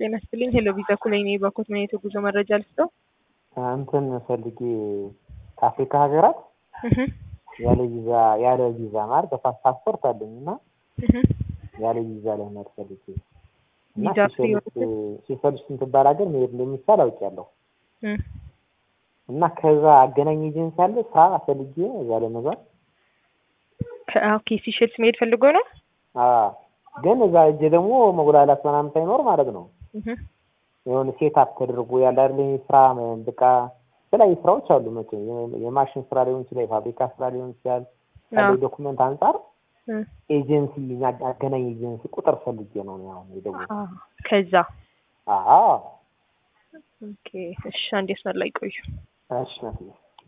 ጤና ይስጥልኝ። ሄሎ ቪዛ ኩለኔ ባኮት ነው የተጉዞ መረጃ ልስጠው። አንተን ፈልጌ ከአፍሪካ ሀገራት ያለ ቪዛ ማለት ፓስፖርት አለኝና ያለ ቪዛ ለማለት ፈልጌ ቪዛ ሲፈልስ እንትባል ሀገር መሄድ እንደሚቻል አውቄያለሁ። እና ከዛ አገናኝ ኤጀንሲ አለ ስራ ፈልጌ እዛ ለመግባት ኦኬ ሲሸልስ መሄድ ፈልጎ ነው። ግን እዛ እጄ ደግሞ መጉላላት ምናምን ሳይኖር ማለት ነው። የሆነ ሴትአፕ ተደርጎ ያለ አይደል ስራ በቃ ስለዚህ ስራዎች አሉ መቼ የማሽን ስራ ሊሆን ይችላል፣ የፋብሪካ ስራ ሊሆን ይችላል። ካለው ዶክመንት አንፃር ኤጀንሲ አገናኝ ኤጀንሲ ቁጥር ፈልጌ ነው ያው የደወልኩት። ከዛ ኦኬ እሺ፣ አንዴ ስመር ላይ ቆዩ። እሺ ነው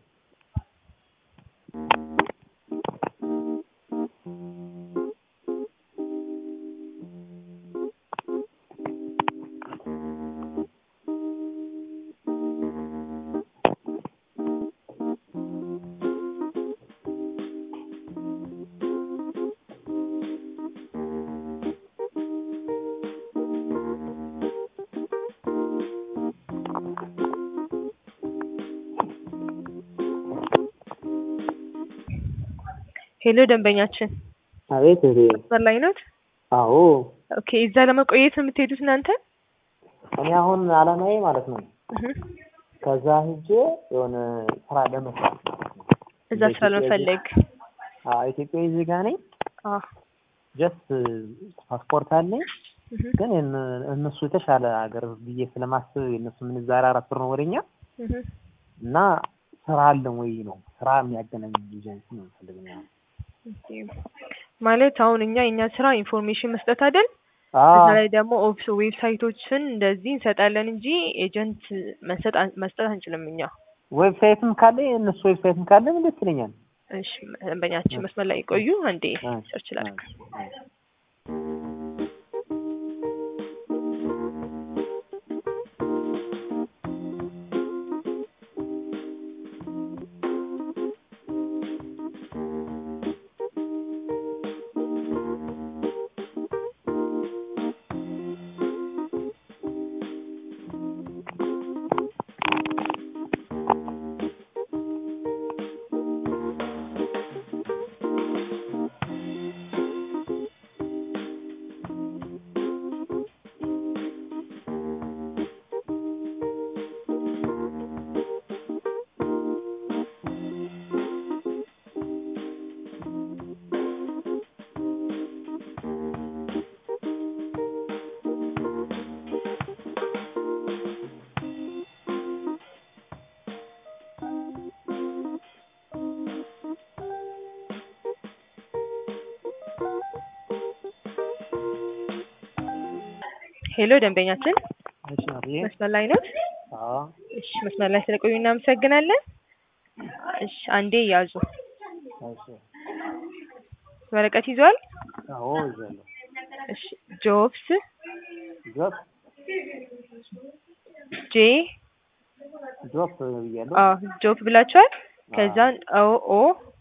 ሄሎ ደንበኛችን። አቤት እኔ ላይ ነው። አዎ ኦኬ። እዛ ለመቆየት የምትሄዱት እናንተ? እኔ አሁን አላማዬ ማለት ነው ከዛ ሄጄ የሆነ ስራ ለመስራት እዛ ስራ ለመፈለግ። ኢትዮጵያዊ ዜጋ ነኝ። ጀስት ፓስፖርት አለኝ። ግን እነሱ የተሻለ ሀገር ብዬ ስለማስብ የነሱ ምንዛሬ 4 ብር ነው ወደኛ እና ስራ አለ ወይ ነው ስራ የሚያገናኝ ኤጀንሲ ነው ፈልገኛል። ማለት አሁን የኛ ስራ ኢንፎርሜሽን መስጠት አይደል? እዛ ላይ ደግሞ ዌብሳይቶችን እንደዚህ እንሰጣለን እንጂ ኤጀንት መስጠት አንችልም እኛ። ዌብሳይትም ካለ እነሱ ዌብሳይትም ካለ ምን ደስ ይለኛል። እሺ ደንበኛችን መስመር ላይ ቆዩ። አንዴ ሰርች ላድርግ። ሄሎ ደንበኛችን። እሺ አብዬ መስመር ላይ ነው? እሺ መስመር ላይ ስለቆዩ እናመሰግናለን። እሺ አንዴ ያዙ። እሺ ወረቀት ይዟል? አዎ ይዟል። እሺ ጆብስ ጄ ጆብ ብያለሁ። ጆብ ብላችኋል። ከዛን ኦ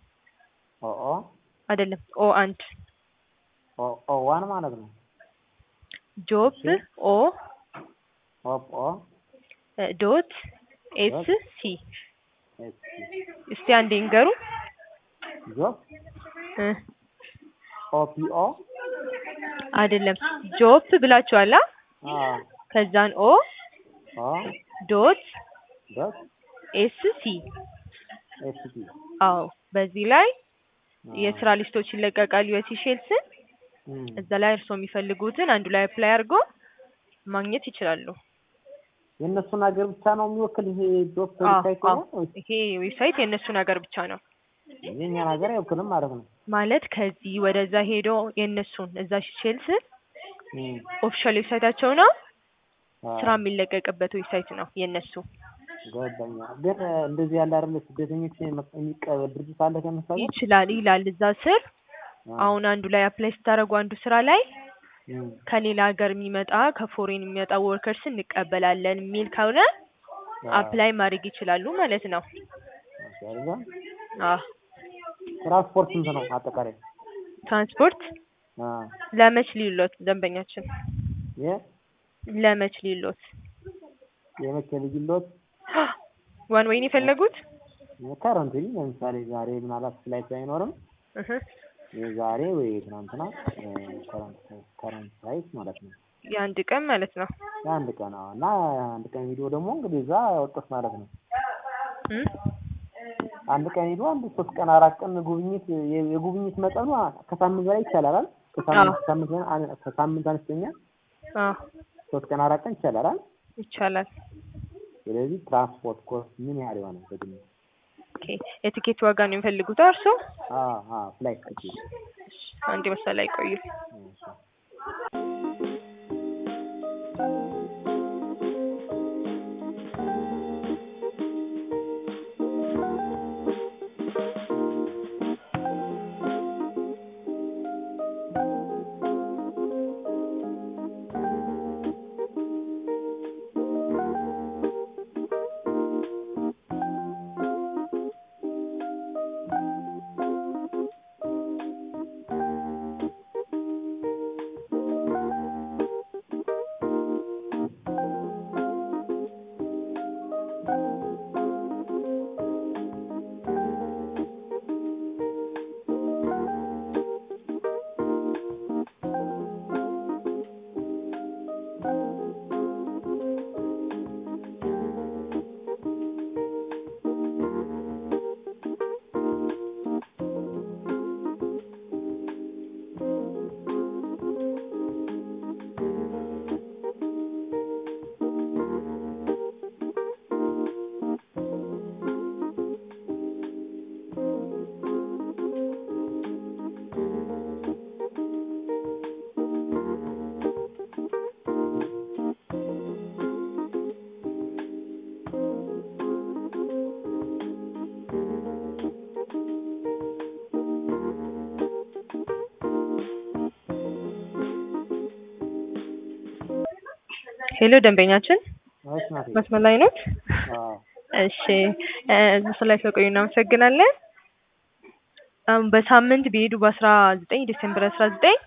አይደለም አንድ ዋን ማለት ነው። ጆብ ኦ ዶት ኤስ ሲ እስቲ አንዴ እንገሩ። ጆብ ኦፒኦ አይደለም ጆብ ብላችኋል። ከዛን ኦ ዶት ኤስ ሲ አዎ። በዚህ ላይ የስራ ሊስቶች ይለቀቃሉ የሲሼልስ። እዛ ላይ እርሶ የሚፈልጉትን አንዱ ላይ አፕላይ አድርጎ ማግኘት ይችላሉ። የነሱን ሀገር ብቻ ነው የሚወክል ይሄ ጆብ ዌብሳይት ነው? ይሄ ዌብሳይት የነሱን ሀገር ብቻ ነው። የኛን ሀገር አይወክልም ማለት ነው። ማለት ከዚህ ወደዛ ሄዶ የነሱን እዛ ሲሼልስ ኦፊሻል ዌብሳይታቸው ነው። ስራ የሚለቀቅበት ዌብሳይት ነው የነሱ። ገባኛ። ግን እንደዚህ ያለ አይደል ስደተኞች የሚቀበል ድርጅት አለ ከመሰለኝ ይችላል ይላል እዛ ስር። አሁን አንዱ ላይ አፕላይ ስታደርጉ አንዱ ስራ ላይ ከሌላ ሀገር የሚመጣ ከፎሬን የሚመጣ ወርከርስ እንቀበላለን የሚል ከሆነ አፕላይ ማድረግ ይችላሉ ማለት ነው። ትራንስፖርት ስንት ነው አጠቃላይ? ትራንስፖርት ለመች ሊሉት ደንበኛችን ለመች ሊሎት የመቼ ልጅሎት ዋን ዌይ ነው የፈለጉት? ከረንትሊ ለምሳሌ ዛሬ ምናልባት ፍላይት አይኖርም የዛሬ ወይ ትናንትና ከረንት ፍላይት ማለት ነው የአንድ ቀን ማለት ነው። የአንድ ቀን እና አንድ ቀን ቪዲዮ ደግሞ እንግዲህ እዛ ወጥቷል ማለት ነው። አንድ ቀን ቪዲዮ አንድ 3 ቀን 4 ቀን ጉብኝት የጉብኝት መጠኑ ከሳምንት በላይ ይቻላል። ከሳምንት አነስተኛ 3 ቀን 4 ቀን ይቻላል። ስለዚህ ትራንስፖርት ኮስት ምን ያህል ይሆናል በግምት? ኦኬ የቲኬት ዋጋ ነው የሚፈልጉት እርሶ? ፍላይት ቲኬት አንዴ መስመር ላይ ቆዩ። ሄሎ ደንበኛችን መስመር ላይ ነው? እሺ መስመር ላይ ስለቆዩ እናመሰግናለን። በሳምንት ቢሄዱ በ19 ዲሴምበር 19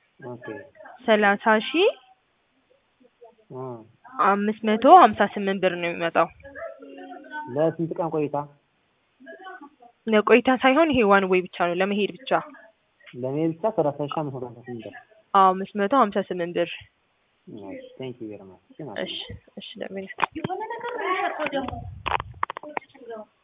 30,558 ብር ነው የሚመጣው። ለስንት ቀን ቆይታ? ለቆይታ ሳይሆን ይሄ ዋን ዌይ ብቻ ነው ለመሄድ ብቻ። ለመሄድ ብቻ 30,558 ብር። 558 ብር። Thank you very much. እሺ ደንበኛ